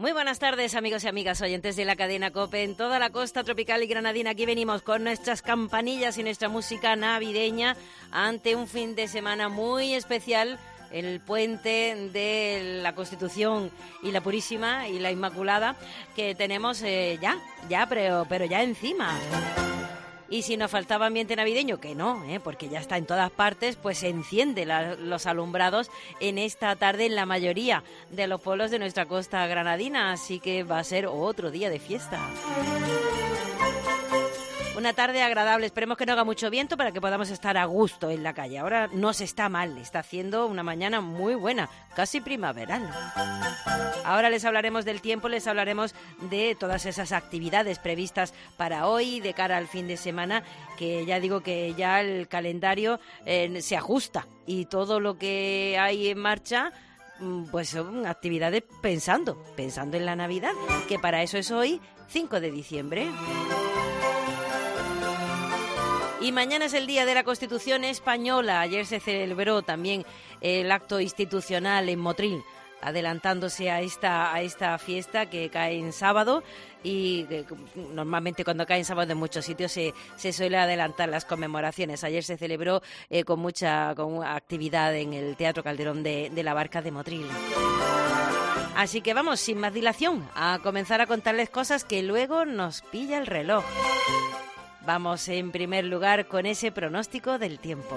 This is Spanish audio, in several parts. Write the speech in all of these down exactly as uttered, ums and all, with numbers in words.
Muy buenas tardes, amigos y amigas oyentes de la cadena COPE en toda la costa tropical y granadina. Aquí venimos con nuestras campanillas y nuestra música navideña ante un fin de semana muy especial, el puente de la Constitución y la Purísima y la Inmaculada que tenemos eh, ya, ya, pero, pero ya encima. Y si nos faltaba ambiente navideño, que no, ¿eh? Porque ya está en todas partes, pues se enciende la, los alumbrados en esta tarde en la mayoría de los pueblos de nuestra costa granadina, así que va a ser otro día de fiesta. Una tarde agradable, esperemos que no haga mucho viento para que podamos estar a gusto en la calle. Ahora no se está mal, está haciendo una mañana muy buena, casi primaveral. Ahora les hablaremos del tiempo, les hablaremos de todas esas actividades previstas para hoy, de cara al fin de semana, que ya digo que ya el calendario eh, se ajusta y todo lo que hay en marcha pues son actividades pensando, pensando en la Navidad, que para eso es hoy, cinco de diciembre. Y mañana es el Día de la Constitución Española. Ayer se celebró también el acto institucional en Motril, adelantándose a esta a esta fiesta que cae en sábado y que normalmente cuando cae en sábado en muchos sitios se, se suele adelantar las conmemoraciones. Ayer se celebró eh, con mucha con actividad en el Teatro Calderón de, de la Barca de Motril. Así que vamos, sin más dilación, a comenzar a contarles cosas que luego nos pilla el reloj. Vamos en primer lugar con ese pronóstico del tiempo.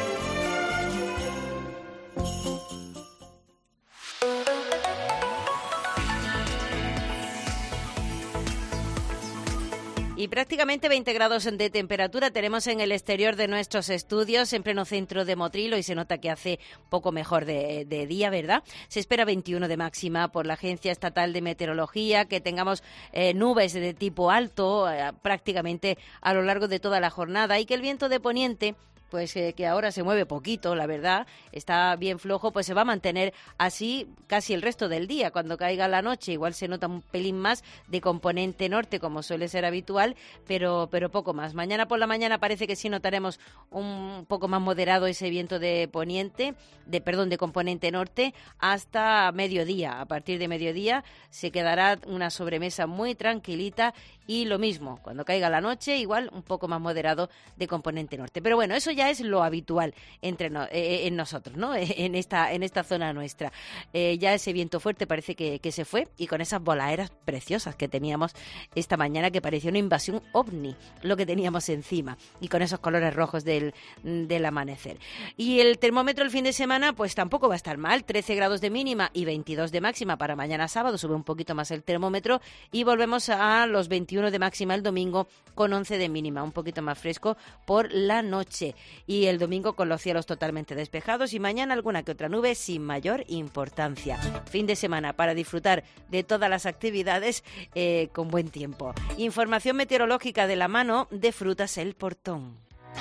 Y prácticamente veinte grados de temperatura tenemos en el exterior de nuestros estudios, en pleno centro de Motril. Hoy se nota que hace poco mejor de, de día, ¿verdad? Se espera veintiuno de máxima por la Agencia Estatal de Meteorología, que tengamos eh, nubes de tipo alto eh, prácticamente a lo largo de toda la jornada y que el viento de poniente, pues eh, que ahora se mueve poquito, la verdad, está bien flojo, pues se va a mantener así casi el resto del día. Cuando caiga la noche igual se nota un pelín más de componente norte, como suele ser habitual, pero, pero poco más. Mañana por la mañana parece que sí notaremos un poco más moderado ese viento de poniente, de perdón, de componente norte, hasta mediodía. A partir de mediodía se quedará una sobremesa muy tranquilita y lo mismo, cuando caiga la noche, igual un poco más moderado de componente norte. Pero bueno, eso ya es lo habitual entre no, eh, en nosotros, ¿no? En esta en esta zona nuestra. Eh, ya ese viento fuerte parece que, que se fue y con esas voladeras preciosas que teníamos esta mañana, que parecía una invasión ovni lo que teníamos encima, y con esos colores rojos del, del amanecer. Y el termómetro el fin de semana pues tampoco va a estar mal, trece grados de mínima y veintidós de máxima para mañana sábado, sube un poquito más el termómetro y volvemos a los veintiuno de máxima el domingo con once de mínima, un poquito más fresco por la noche. Y el domingo con los cielos totalmente despejados y mañana alguna que otra nube sin mayor importancia. Fin de semana para disfrutar de todas las actividades eh, con buen tiempo. Información meteorológica de la mano de Frutas El Portón.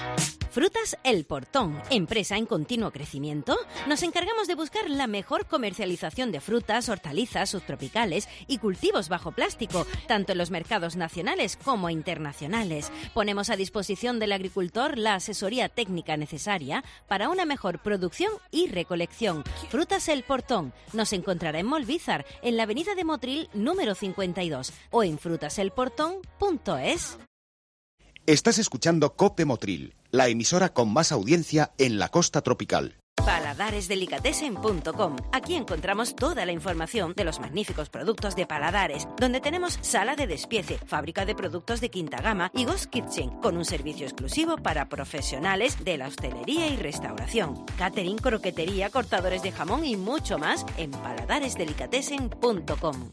Frutas El Portón, empresa en continuo crecimiento. Nos encargamos de buscar la mejor comercialización de frutas, hortalizas, subtropicales y cultivos bajo plástico, tanto en los mercados nacionales como internacionales. Ponemos a disposición del agricultor la asesoría técnica necesaria para una mejor producción y recolección. Frutas El Portón nos encontrará en Molvízar, en la avenida de Motril número cincuenta y dos o en frutas el portón punto es. Estás escuchando COPE Motril, la emisora con más audiencia en la costa tropical. paladares delicatessen punto com. Aquí encontramos toda la información de los magníficos productos de Paladares, donde tenemos sala de despiece, fábrica de productos de quinta gama y Ghost Kitchen, con un servicio exclusivo para profesionales de la hostelería y restauración, catering, croquetería, cortadores de jamón y mucho más en paladares delicatessen punto com.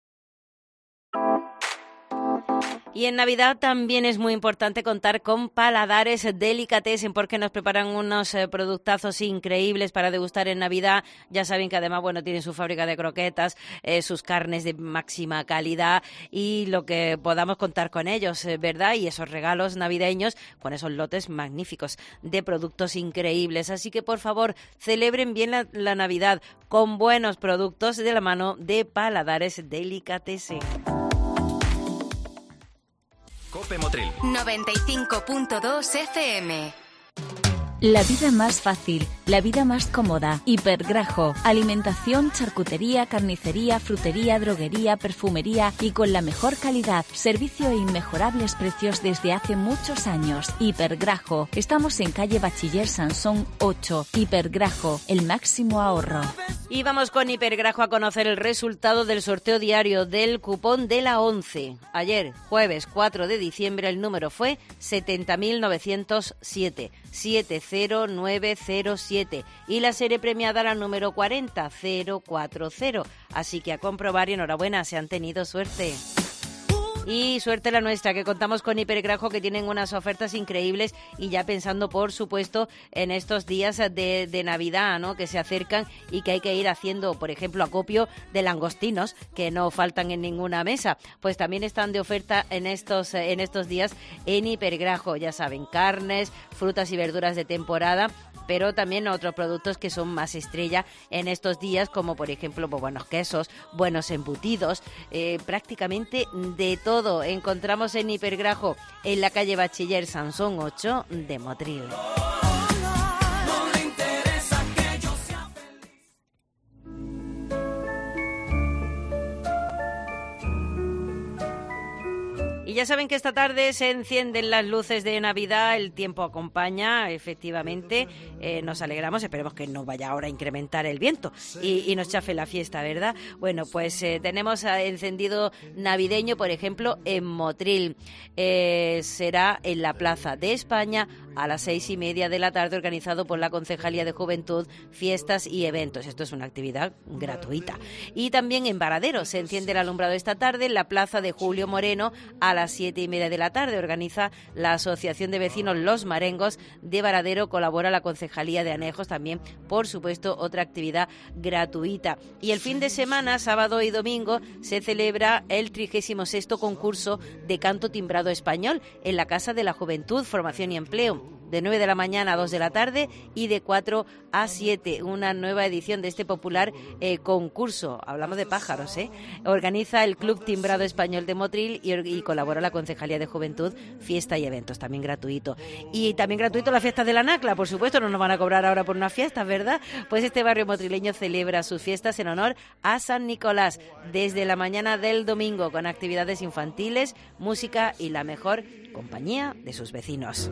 Y en Navidad también es muy importante contar con Paladares Delicatessen, porque nos preparan unos eh, productazos increíbles para degustar en Navidad. Ya saben que además, bueno, tienen su fábrica de croquetas, eh, sus carnes de máxima calidad y lo que podamos contar con ellos, eh, ¿verdad? Y esos regalos navideños con esos lotes magníficos de productos increíbles. Así que, por favor, celebren bien la, la Navidad con buenos productos de la mano de Paladares Delicatessen. COPE Motril noventa y cinco punto dos F M. La vida más fácil, la vida más cómoda. Hipergrajo, alimentación, charcutería, carnicería, frutería, droguería, perfumería y con la mejor calidad, servicio e inmejorables precios desde hace muchos años. Hipergrajo, estamos en calle Bachiller Sansón ocho. Hipergrajo, el máximo ahorro. Y vamos con Hipergrajo a conocer el resultado del sorteo diario del cupón de la once. Ayer, jueves cuatro de diciembre, el número fue setenta mil novecientos siete, siete cero nueve cero siete y la serie premiada la número cuarenta cero cuatro cero. Así que a comprobar y enhorabuena, se han tenido suerte. Y suerte la nuestra, que contamos con Hipergrajo, que tienen unas ofertas increíbles y ya pensando, por supuesto, en estos días de, de Navidad, ¿no?, que se acercan y que hay que ir haciendo, por ejemplo, acopio de langostinos, que no faltan en ninguna mesa. Pues también están de oferta en estos, en estos días en Hipergrajo. Ya saben, carnes, frutas y verduras de temporada, pero también otros productos que son más estrella en estos días, como por ejemplo pues, buenos quesos, buenos embutidos, eh, prácticamente de todo encontramos en Hipergrajo, en la calle Bachiller Sansón ocho de Motril. Y ya saben que esta tarde se encienden las luces de Navidad, el tiempo acompaña, efectivamente, eh, nos alegramos, esperemos que no vaya ahora a incrementar el viento y, y nos chafe la fiesta, ¿verdad? Bueno, pues eh, tenemos encendido navideño, por ejemplo, en Motril, eh, será en la Plaza de España a las seis y media de la tarde, organizado por la Concejalía de Juventud, Fiestas y Eventos. Esto es una actividad gratuita. Y también en Varadero se enciende el alumbrado esta tarde en la Plaza de Julio Moreno a las siete y media de la tarde. Organiza la Asociación de Vecinos Los Marengos de Varadero, colabora la Concejalía de Anejos, también, por supuesto, otra actividad gratuita. Y el fin de semana, sábado y domingo, se celebra el trigésimo sexto concurso de canto timbrado español en la Casa de la Juventud, Formación y Empleo, de nueve de la mañana a dos de la tarde y de cuatro a siete, una nueva edición de este popular eh, concurso. Hablamos de pájaros, ¿eh? Organiza el Club Timbrado Español de Motril y, y colabora la Concejalía de Juventud, Fiesta y Eventos, también gratuito. Y también gratuito la fiesta de la Nacla, por supuesto, no nos van a cobrar ahora por unas fiestas, ¿verdad? Pues este barrio motrileño celebra sus fiestas en honor a San Nicolás desde la mañana del domingo, con actividades infantiles, música y la mejor compañía de sus vecinos.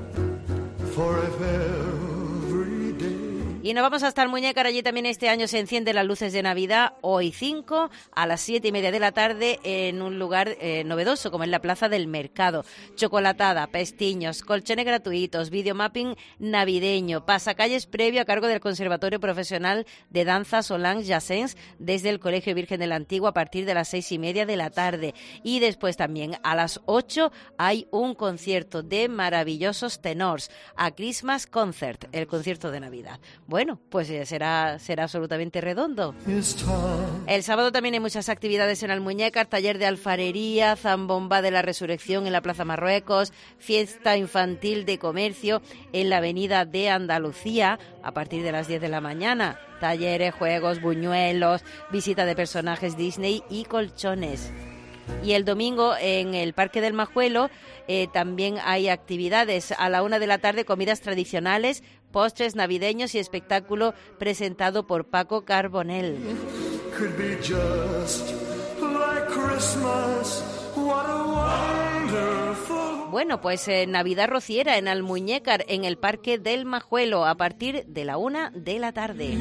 Y nos vamos hasta el Muñécar. Allí también este año se encienden las luces de Navidad, hoy cinco, a las siete y media de la tarde, en un lugar eh, novedoso, como es la Plaza del Mercado. Chocolatada, pestiños, colchones gratuitos, videomapping navideño, pasacalles previo a cargo del Conservatorio Profesional de Danza Solange Jassens desde el Colegio Virgen de la Antigua a partir de las seis y media de la tarde. Y después también a las ocho hay un concierto de maravillosos tenors, a Christmas Concert, el concierto de Navidad. Bueno, pues será, será absolutamente redondo. El sábado también hay muchas actividades en Almuñécar, taller de alfarería, zambomba de la resurrección en la Plaza Marruecos, fiesta infantil de comercio en la Avenida de Andalucía a partir de las diez de la mañana, talleres, juegos, buñuelos, visita de personajes Disney y colchones. Y el domingo en el Parque del Majuelo eh, también hay actividades. A la una de la tarde, comidas tradicionales, postres navideños y espectáculo presentado por Paco Carbonell. Bueno, pues eh, Navidad rociera en Almuñécar, en el Parque del Majuelo, a partir de la una de la tarde.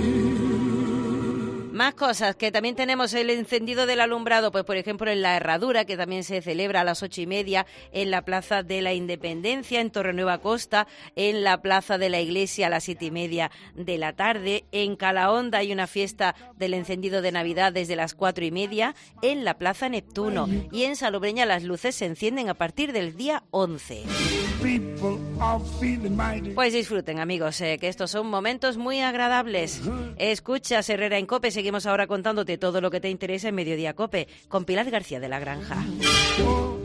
Más cosas, que también tenemos el encendido del alumbrado, pues por ejemplo en la Herradura, que también se celebra a las ocho y media en la Plaza de la Independencia, en Torrenueva Costa, en la Plaza de la Iglesia a las siete y media de la tarde, en Calahonda hay una fiesta del encendido de Navidad desde las cuatro y media en la Plaza Neptuno, y en Salobreña las luces se encienden a partir del día once. Pues disfruten, amigos, eh, que estos son momentos muy agradables. Escuchas Herrera en COPE. Seguimos ahora contándote todo lo que te interesa en Mediodía COPE con Pilar García de la Granja.